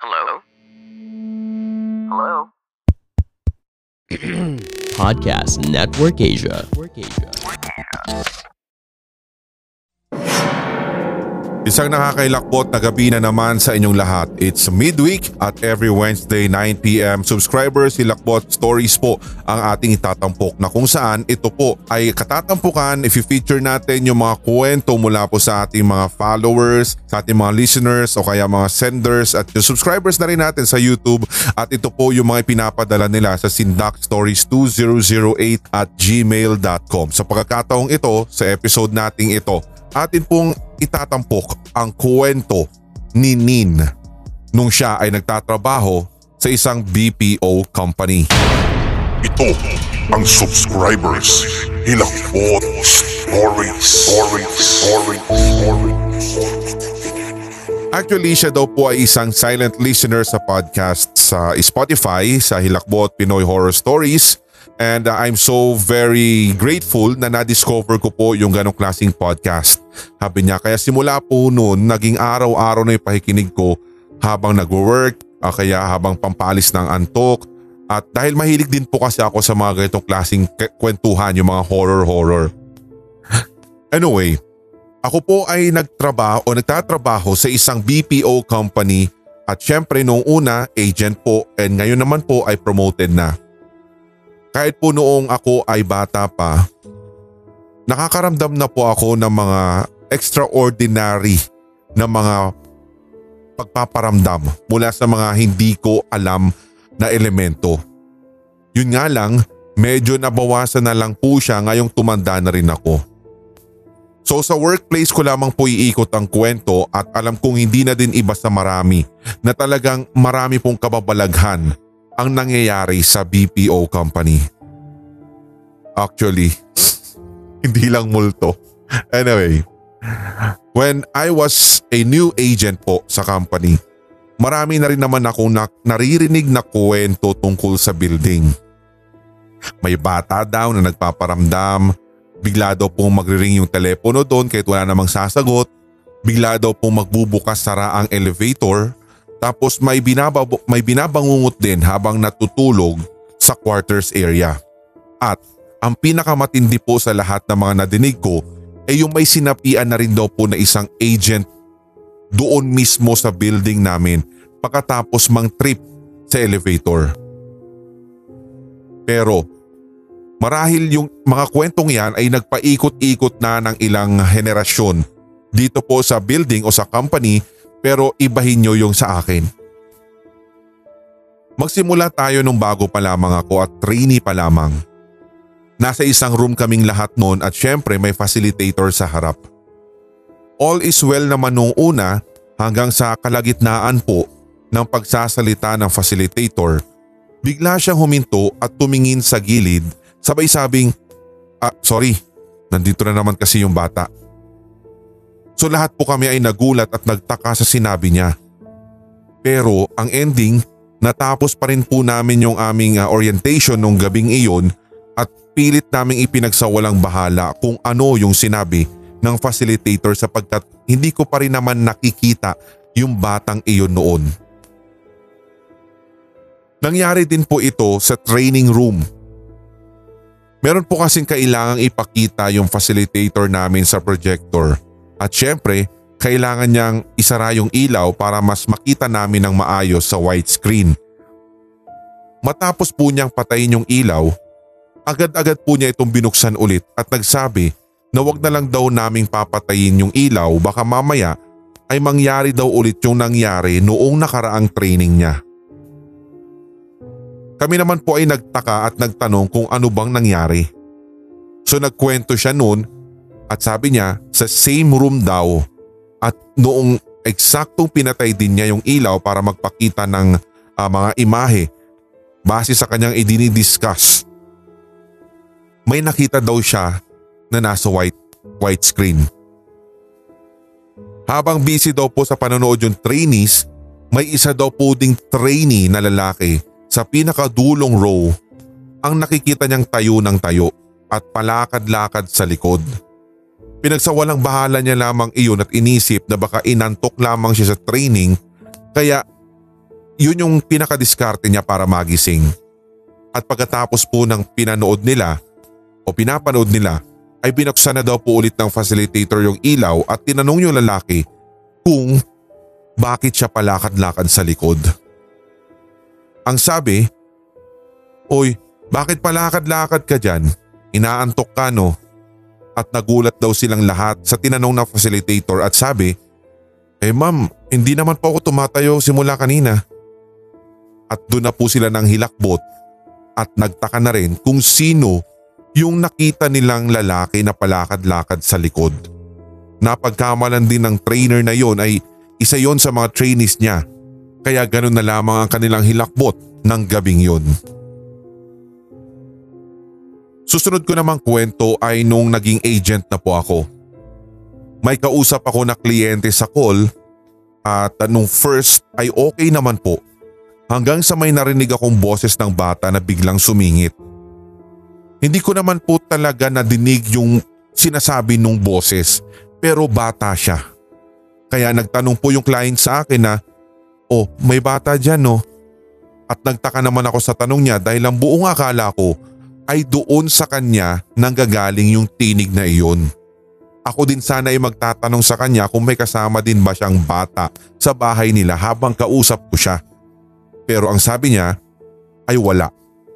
Hello? Hello? Podcast Network Asia. Isang nakakailakbot na gabi na naman sa inyong lahat. It's midweek at every Wednesday 9pm subscribers Hilakbot Stories po ang ating itatampok na kung saan ito po ay katatampukan if feature natin yung mga kwento mula po sa ating mga followers, sa ating mga listeners o kaya mga senders at yung subscribers na rin natin sa YouTube at ito po yung mga pinapadala nila sa sindakstories2008@gmail.com. Sa pagkakataong ito, sa episode nating ito, atin pong itatampok ang kwento ni Nin nung siya ay nagtatrabaho sa isang BPO company. Ito ang subscribers Hilakbot Stories. Actually, siya daw po ay isang silent listener sa podcast sa Spotify sa Hilakbot Pinoy Horror Stories. And I'm so very grateful na na-discover ko po yung ganong klaseng podcast. Sabi niya, kaya simula po noon, naging araw-araw na yung pakikinig ko habang nag-work, kaya habang pampalis ng antok. At dahil mahilig din po kasi ako sa mga ganitong klaseng kwentuhan, yung mga horror. Anyway, ako po ay nagtatrabaho sa isang BPO company at syempre noong una, agent po and ngayon naman po ay promoted na. Kahit po noong ako ay bata pa, nakakaramdam na po ako ng mga extraordinary na mga pagpaparamdam mula sa mga hindi ko alam na elemento. Yun nga lang, medyo nabawasan na lang po siya ngayong tumanda na rin ako. So sa workplace ko lamang po iikot ang kwento at alam kong hindi na din iba sa marami na talagang marami pong kababalaghan ang nangyayari sa BPO company. Actually, hindi lang multo. Anyway, when I was a new agent po sa company, marami na rin naman akong naririnig na kwento tungkol sa building. May bata daw na nagpaparamdam, bigla daw pong magriring yung telepono doon kahit wala namang sasagot, bigla daw pong magbubukas sara ang elevator. Tapos may binabangungot din habang natutulog sa quarters area. At ang pinakamatindi po sa lahat ng mga nadinig ko ay yung may sinapian na rin daw po na isang agent doon mismo sa building namin pagkatapos mang trip sa elevator. Pero marahil yung mga kwentong yan ay nagpaikot-ikot na ng ilang henerasyon dito po sa building o sa company. Pero ibahin nyo yung sa akin. Magsimula tayo nung bago pa lamang ako at trainee pa lamang. Nasa isang room kaming lahat noon at syempre may facilitator sa harap. All is well naman nung una hanggang sa kalagitnaan po ng pagsasalita ng facilitator. Bigla siyang huminto at tumingin sa gilid sabay sabing, sorry, nandito na naman kasi yung bata. So lahat po kami ay nagulat at nagtaka sa sinabi niya. Pero ang ending, natapos pa rin po namin yung aming orientation nung gabing iyon at pilit naming ipinagsawalang bahala kung ano yung sinabi ng facilitator sapagkat hindi ko pa rin naman nakikita yung batang iyon noon. Nangyari din po ito sa training room. Meron po kasing kailangang ipakita yung facilitator namin sa projector. At syempre, kailangan niyang isara yung ilaw para mas makita namin ng maayos sa widescreen. Matapos po niyang patayin yung ilaw, agad-agad po niya itong binuksan ulit at nagsabi na wag na lang daw naming papatayin yung ilaw baka mamaya ay mangyari daw ulit yung nangyari noong nakaraang training niya. Kami naman po ay nagtaka at nagtanong kung ano bang nangyari. So nagkwento siya noon. At sabi niya sa same room daw at noong eksaktong pinatay din niya yung ilaw para magpakita ng mga imahe base sa kanyang idinidiscuss. May nakita daw siya na nasa white screen. Habang busy daw po sa panonood yung trainees, may isa daw po ding trainee na lalaki sa pinakadulong row ang nakikita niyang tayo ng tayo at palakad-lakad sa likod. Pinagsawalang bahala niya lamang iyon at inisip na baka inantok lamang siya sa training kaya yun yung pinakadiskarte niya para magising. At pagkatapos po ng pinapanood nila ay binuksan na daw po ulit ng facilitator yung ilaw at tinanong yung lalaki kung bakit siya palakad-lakad sa likod. Ang sabi, "Oy, bakit palakad-lakad ka dyan? Inaantok ka no?" At nagulat daw silang lahat sa tinanong ng facilitator at sabi, "Ma'am, hindi naman po ako tumatayo simula kanina." At doon na po sila ng hilakbot at nagtaka na rin kung sino yung nakita nilang lalaki na palakad-lakad sa likod. Napagkamalan din ng trainer na yon ay isa yon sa mga trainees niya, kaya ganun na lamang ang kanilang hilakbot ng gabing yon. Susunod ko namang kwento ay nung naging agent na po ako. May kausap ako na kliyente sa call at nung first ay okay naman po. Hanggang sa may narinig akong boses ng bata na biglang sumingit. Hindi ko naman po talaga nadinig yung sinasabi nung boses pero bata siya. Kaya nagtanong po yung client sa akin na, "Oh, may bata dyan no?" At nagtaka naman ako sa tanong niya dahil ang buong akala ko ay doon sa kanya nanggagaling yung tinig na iyon. Ako din sana ay magtatanong sa kanya kung may kasama din ba siyang bata sa bahay nila habang kausap ko siya. Pero ang sabi niya ay wala.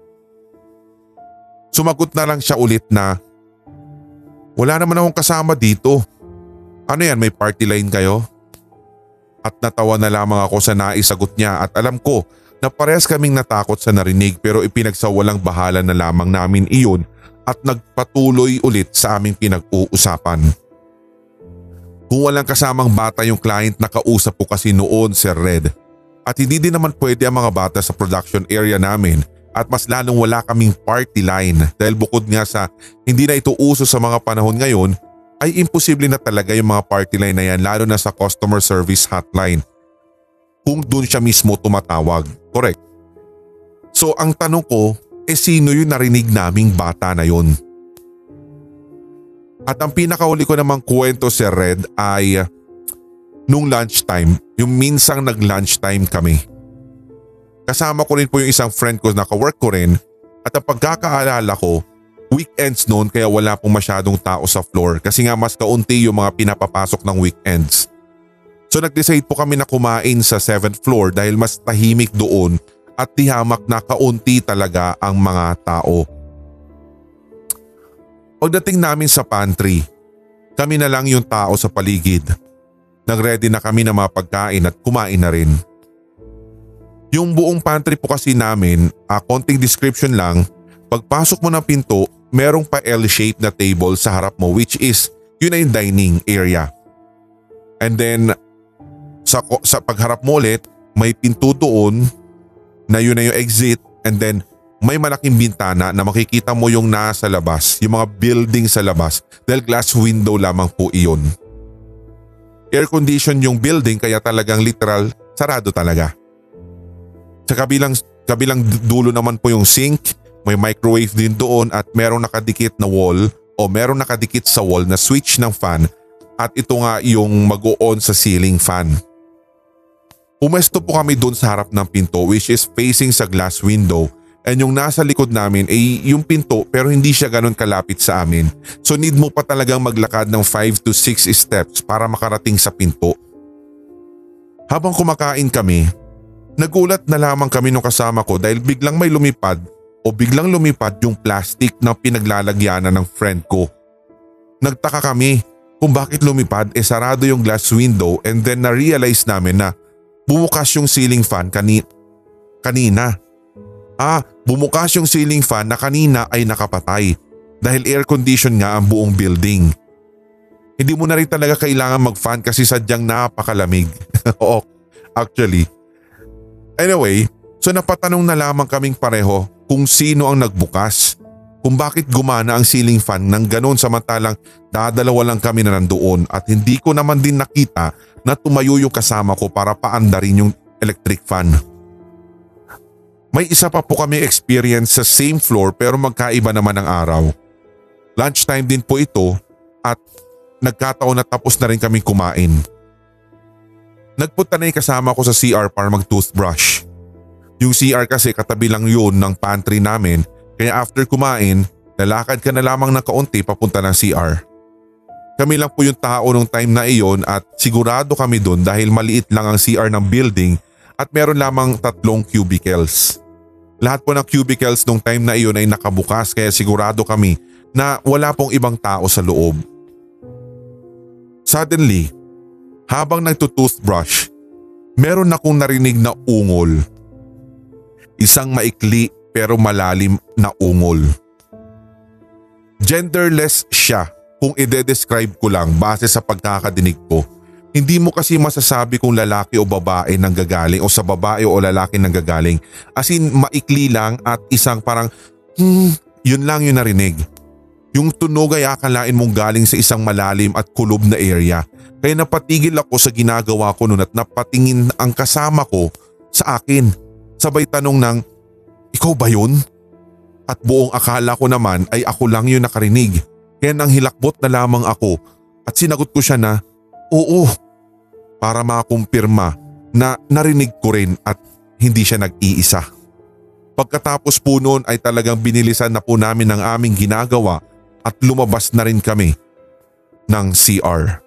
Sumagot na lang siya ulit na, "Wala naman akong kasama dito. Ano yan, may party line kayo?" At natawa na lamang ako sa naisagot niya at alam ko na parehas kaming natakot sa narinig pero ipinagsawalang bahala na lamang namin iyon at nagpatuloy ulit sa aming pinag-uusapan. Kung walang kasamang bata yung client na kausap ko kasi noon, Sir Red. At hindi din naman pwede ang mga bata sa production area namin at mas lalong wala kaming party line dahil bukod nga sa hindi na ito uso sa mga panahon ngayon ay imposible na talaga yung mga party line na yan lalo na sa customer service hotline. Kung doon siya mismo tumatawag, correct? So ang tanong ko, sino yung narinig naming bata na yun? At ang pinakauli ko namang kwento, Sir Red, ay nung lunchtime, yung minsang nag-lunchtime kami. Kasama ko rin po yung isang friend ko na ka-work ko rin at ang pagkakaalala ko, weekends noon kaya wala pong masyadong tao sa floor kasi nga mas kaunti yung mga pinapapasok ng weekends. So nag-decide po kami na kumain sa 7th floor dahil mas tahimik doon at tihamak na kaunti talaga ang mga tao. Pagdating namin sa pantry, kami na lang yung tao sa paligid. Nag-ready na kami ng mga pagkain at kumain na rin. Yung buong pantry po kasi namin, konting description lang, pagpasok mo ng pinto, merong pa L-shape na table sa harap mo which is yun na yung dining area. And then sa pagharap mo ulit, may pinto doon na yun na yung exit and then may malaking bintana na makikita mo yung nasa labas, yung mga building sa labas dahil glass window lamang po iyon. Air condition yung building kaya talagang literal sarado talaga. Sa kabilang dulo naman po yung sink, may microwave din doon at merong nakadikit na wall o merong nakadikit sa wall na switch ng fan at ito nga yung mag-o-on sa ceiling fan. Pumesto po kami doon sa harap ng pinto which is facing sa glass window and yung nasa likod namin ay yung pinto pero hindi siya ganun kalapit sa amin. So need mo pa talagang maglakad ng 5 to 6 steps para makarating sa pinto. Habang kumakain kami, nagulat na lamang kami nung kasama ko dahil biglang lumipad yung plastic na pinaglalagyanan ng friend ko. Nagtaka kami kung bakit lumipad sarado yung glass window and then na-realize namin na bumukas yung ceiling fan kanina. Bumukas yung ceiling fan na kanina ay nakapatay dahil air condition nga ang buong building. Hindi mo na rin talaga kailangan mag-fan kasi sadyang napakalamig. Oo, actually. Anyway, so napatanong na lamang kaming pareho kung sino ang nagbukas, kung bakit gumana ang ceiling fan ng ganon samantalang dadalawa lang kami na nandoon at hindi ko naman din nakita na tumayo yung kasama ko para paandarin yung electric fan. May isa pa po kami experience sa same floor pero magkaiba naman ang araw. Lunchtime din po ito at nagkataon na tapos na rin kaming kumain. Nagpunta na yung kasama ko sa CR para mag-toothbrush Yung CR kasi katabi lang yun ng pantry namin, kaya after kumain, lalakad ka na lamang ng kaunti papunta ng CR. Kami lang po yung tao nung time na iyon at sigurado kami doon dahil maliit lang ang CR ng building at meron lamang 3 cubicles. Lahat po ng cubicles nung time na iyon ay nakabukas kaya sigurado kami na wala pong ibang tao sa loob. Suddenly, habang nagtutoothbrush, meron akong narinig na ungol. Isang maikli pero malalim na ungol. Genderless siya kung ide-describe ko lang base sa pagkakadinig ko. Hindi mo kasi masasabi kung lalaki o babae nang gagaling o sa babae o lalaki nang gagaling. As in maikli lang at isang parang yun lang yung narinig. Yung tunog ay akalain mong galing sa isang malalim at kulob na area. Kaya napatigil ako sa ginagawa ko noon at napatingin ang kasama ko sa akin. Sabay tanong ng, ikaw ba yun? At buong akala ko naman ay ako lang yung nakarinig. Kaya nang hilakbot na lamang ako at sinagot ko siya na oo para makumpirma na narinig ko rin at hindi siya nag-iisa. Pagkatapos po noon ay talagang binilisan na po namin ang aming ginagawa at lumabas na rin kami ng CR.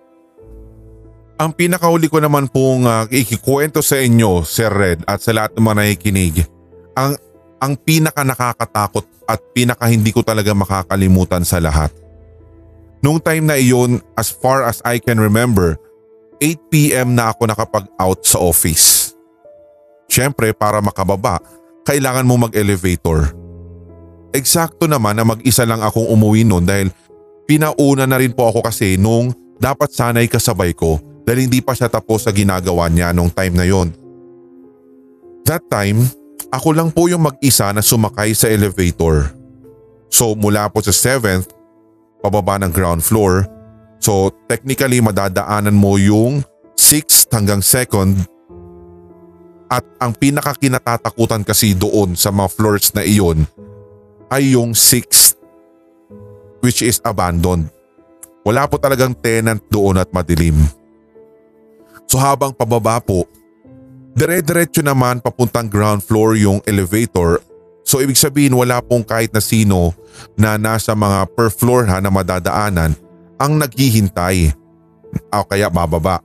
Ang pinakahuli ko naman pong ikikwento sa inyo, Sir Red, at sa lahat ng mga nakikinig, ang pinaka nakakatakot at pinaka hindi ko talaga makakalimutan sa lahat. Nung time na iyon, as far as I can remember, 8 PM na ako nakapag-out sa office. Siyempre para makababa, kailangan mo mag-elevator. Eksakto naman na mag-isa lang akong umuwi noon dahil pinauna na rin po ako kasi nung dapat sana'y kasabay ko dahil hindi pa siya tapos sa ginagawa niya nung time na yon. That time, ako lang po yung mag-isa na sumakay sa elevator. So mula po sa 7th, pababa ng ground floor. So technically madadaanan mo yung 6th hanggang 2nd. At ang pinakakinatatakutan kasi doon sa mga floors na iyon ay yung 6th, which is abandoned. Wala po talagang tenant doon at madilim. So habang pababa po, dire-diretso naman papuntang ground floor yung elevator. So ibig sabihin wala pong kahit na sino na nasa mga per floor na madadaanan ang naghihintay o kaya bababa.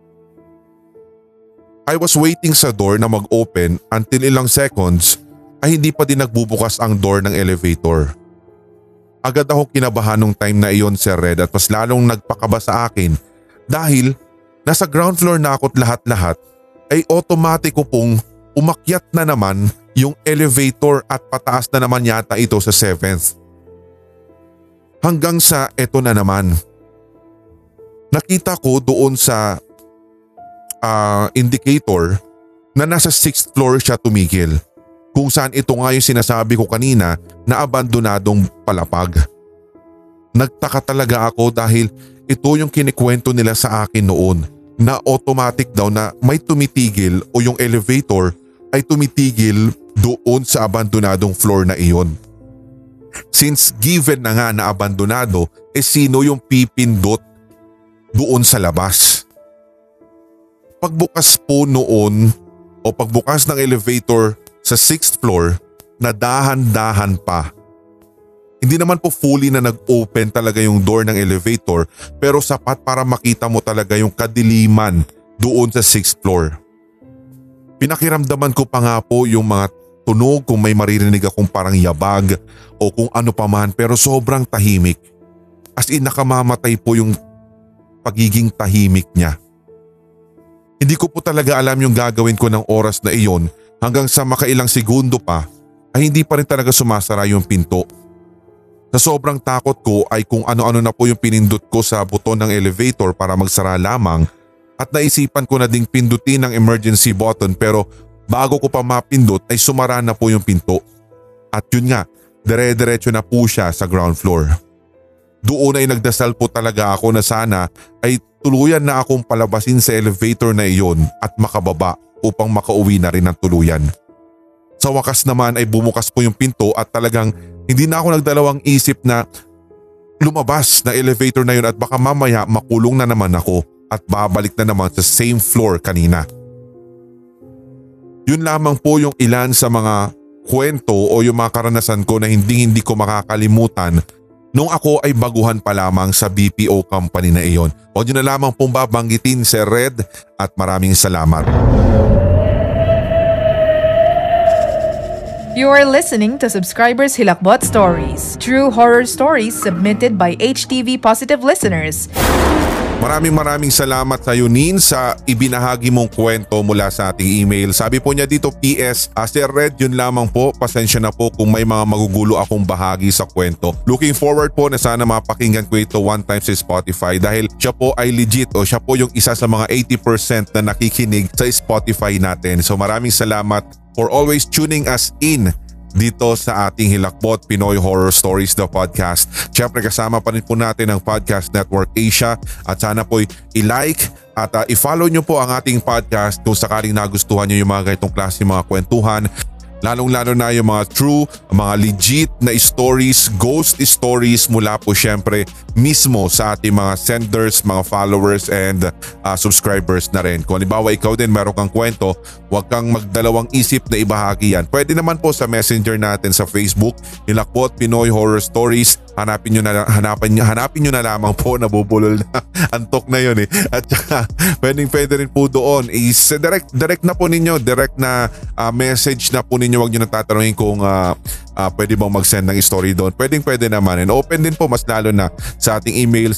I was waiting sa door na mag-open until ilang seconds ay hindi pa din nagbubukas ang door ng elevator. Agad ako kinabahan nung time na iyon, Sir Red, at mas lalong nagpakaba sa akin dahil nasa ground floor na ako't lahat-lahat ay automatiko pong umakyat na naman yung elevator at pataas na naman yata ito sa 7th. Hanggang sa eto na naman. Nakita ko doon sa indicator na nasa 6th floor siya tumigil. Kung saan ito nga yung sinasabi ko kanina na abandonadong palapag. Nagtaka talaga ako dahil ito yung kinikwento nila sa akin noon na automatic daw na may tumitigil o yung elevator ay tumitigil doon sa abandonadong floor na iyon. Since given na nga na abandonado, sino yung pipindot doon sa labas? Pagbukas po noon o pagbukas ng elevator sa 6th floor, na dahan-dahan pa. Hindi naman po fully na nag-open talaga yung door ng elevator pero sapat para makita mo talaga yung kadiliman doon sa 6th floor. Pinakiramdaman ko pa nga po yung mga tunog kung may maririnig akong parang yabag o kung ano pa man pero sobrang tahimik. As in nakamamatay po yung pagiging tahimik niya. Hindi ko po talaga alam yung gagawin ko ng oras na iyon hanggang sa makailang segundo pa ay hindi pa rin talaga sumasara yung pinto. Sa sobrang takot ko ay kung ano-ano na po yung pinindot ko sa buton ng elevator para magsara lamang at naisipan ko na ding pindutin ang emergency button pero bago ko pa mapindot ay sumara na po yung pinto. At yun nga, dire-diretso na po siya sa ground floor. Doon ay nagdasal po talaga ako na sana ay tuluyan na akong palabasin sa elevator na iyon at makababa upang makauwi na rin ng tuluyan. Sa wakas naman ay bumukas po yung pinto at talagang hindi na ako nagdalawang isip na lumabas na elevator na yun at baka mamaya makulong na naman ako at babalik na naman sa same floor kanina. Yun lamang po yung ilan sa mga kwento o yung mga karanasan ko na hindi ko makakalimutan nung ako ay baguhan pa lamang sa BPO company na iyon. O yun na lamang pong babanggitin, Sir Red, at maraming salamat. You are listening to Subscribers Hilakbot Stories, true horror stories submitted by HTV Positive listeners. Maraming salamat sa iyo, Nin, sa ibinahagi mong kwento mula sa ating email. Sabi po niya dito, PS, Sir Red, yun lamang po. Pasensya na po kung may mga magugulo akong bahagi sa kwento. Looking forward po na sana mapakinggan ko ito one time sa Spotify dahil siya po ay legit o siya po yung isa sa mga 80% na nakikinig sa Spotify natin. So maraming salamat for always tuning us in dito sa ating Hilakbot Pinoy Horror Stories, the podcast. Siyempre kasama pa rin po natin ang Podcast Network Asia at sana po i-like at i-follow nyo po ang ating podcast kung sakaling nagustuhan nyo yung mga ganitong klase mga kwentuhan. Lalong-lalo na yung mga true, mga legit na stories, ghost stories mula po syempre mismo sa ating mga senders, mga followers and subscribers na rin. Kung halimbawa ikaw din meron kang kwento, huwag kang magdalawang isip na ibahagi yan. Pwede naman po sa messenger natin sa Facebook, Hilakbot Pinoy Horror Stories. Hanapin nyo na lamang po, nabubulol na. Antok na yun eh. At saka pwede rin po doon is direct na po ninyo, direct na message na po ninyo. Huwag nyo natatanungin kung pwede bang mag-send ng story doon. Pwede naman. And open din po mas lalo na sa ating email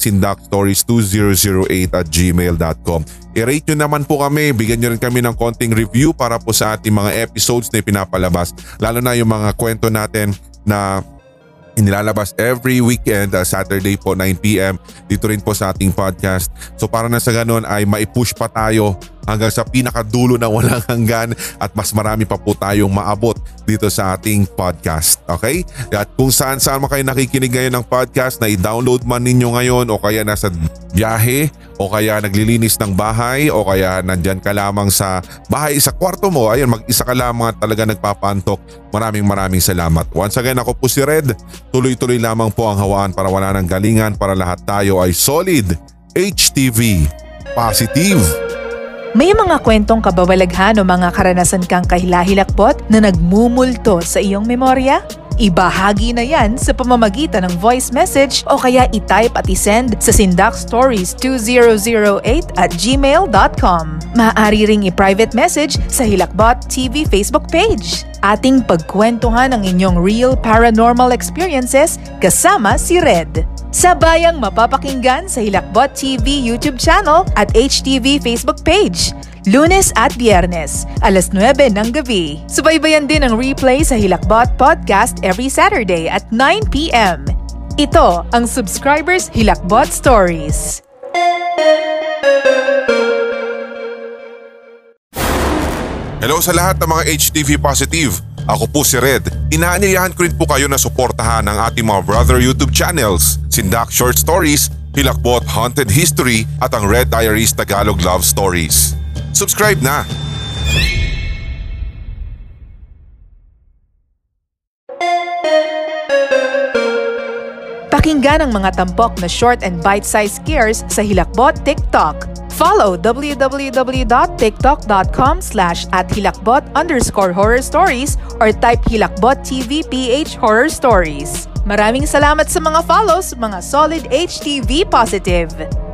sindakstories2008@gmail.com. I-rate nyo naman po kami, bigyan nyo rin kami ng konting review para po sa ating mga episodes na pinapalabas. Lalo na yung mga kwento natin na inilalabas every weekend, Saturday po 9 PM dito rin po sa ating podcast. So para na sa ganun ay maipush pa tayo hanggang sa pinakadulo na walang hanggan at mas marami pa po tayong maabot dito sa ating podcast. Okay? At kung saan man kayo nakikinig ngayon ng podcast na i-download man ninyo ngayon o kaya nasa biyahe o kaya naglilinis ng bahay o kaya nandyan ka lamang sa bahay sa kwarto mo, ayun mag-isa ka lamang at talaga nagpapantok. Maraming salamat. Once again, ako po si Red. Tuloy-tuloy lamang po ang hawaan para wala ng galingan para lahat tayo ay solid. HTV Positive. May mga kwentong kababalaghan o mga karanasan kang kahilahilakbot na nagmumulto sa iyong memorya? Ibahagi na yan sa pamamagitan ng voice message o kaya i-type at i-send sa sindakstories2008@gmail.com. Maaari ring i-private message sa Hilakbot TV Facebook page. Ating pagkwentuhan ang inyong real paranormal experiences kasama si Red. Sabayang mapapakinggan sa Hilakbot TV YouTube channel at HTV Facebook page. Lunes at Biyernes, alas 9 ng gabi. Subaybayan din ang replay sa Hilakbot Podcast every Saturday at 9 PM. Ito ang Subscribers Hilakbot Stories. Hello sa lahat ng mga HTV Positive. Ako po si Red. Inaanyayahan ko rin po kayo na suportahan ang ating mga brother YouTube channels, Sindak Short Stories, Hilakbot Haunted History at ang Red Diaries Tagalog Love Stories. Subscribe na! Pakinggan ang mga tampok na short and bite-sized scares sa Hilakbot TikTok. Follow www.tiktok.com/@hilakbot_horror-stories or type Hilakbot TV PH Horror Stories. Maraming salamat sa mga follows, mga solid HTV Positive.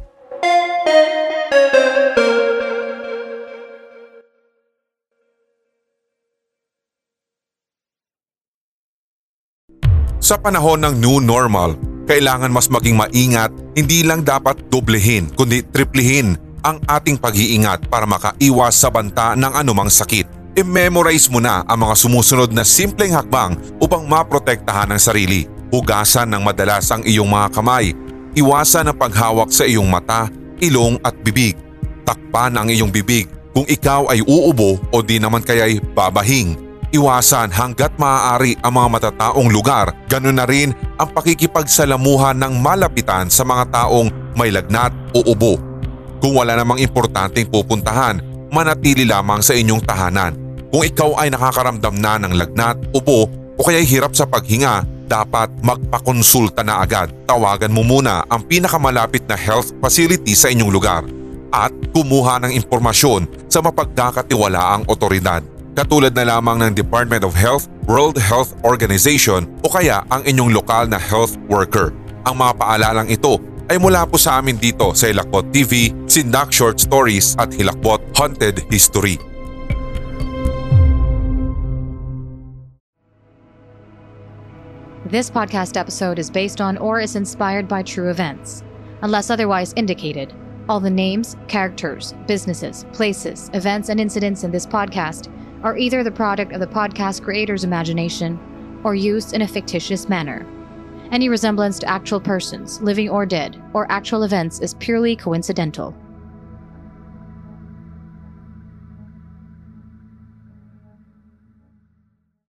Sa panahon ng new normal, kailangan mas maging maingat, hindi lang dapat doblehin kundi triplihin ang ating pag-iingat para makaiwas sa banta ng anumang sakit. I-memorize mo na ang mga sumusunod na simpleng hakbang upang maprotektahan ang sarili. Hugasan ng madalas ang iyong mga kamay. Iwasan ang paghawak sa iyong mata, ilong at bibig. Takpan ang iyong bibig kung ikaw ay uubo o di naman kaya'y babahing. Iwasan hanggat maaari ang mga matataong lugar, ganoon na rin ang pakikipagsalamuhan ng malapitan sa mga taong may lagnat o ubo. Kung wala namang importanteng pupuntahan, manatili lamang sa inyong tahanan. Kung ikaw ay nakakaramdam na ng lagnat, ubo o kaya'y hirap sa paghinga, dapat magpakonsulta na agad. Tawagan mo muna ang pinakamalapit na health facility sa inyong lugar at kumuha ng impormasyon sa mapagkakatiwalaang otoridad. katulad na lamang ng Department of Health, World Health Organization o kaya ang inyong lokal na health worker. Ang mga paalalang ito ay mula po sa amin dito sa Hilakbot TV, Sindak Short Stories at Hilakbot Haunted History. This podcast episode is based on or is inspired by true events. Unless otherwise indicated, all the names, characters, businesses, places, events, and incidents in this podcast are either the product of the podcast creator's imagination or used in a fictitious manner. Any resemblance to actual persons, living or dead, or actual events is purely coincidental.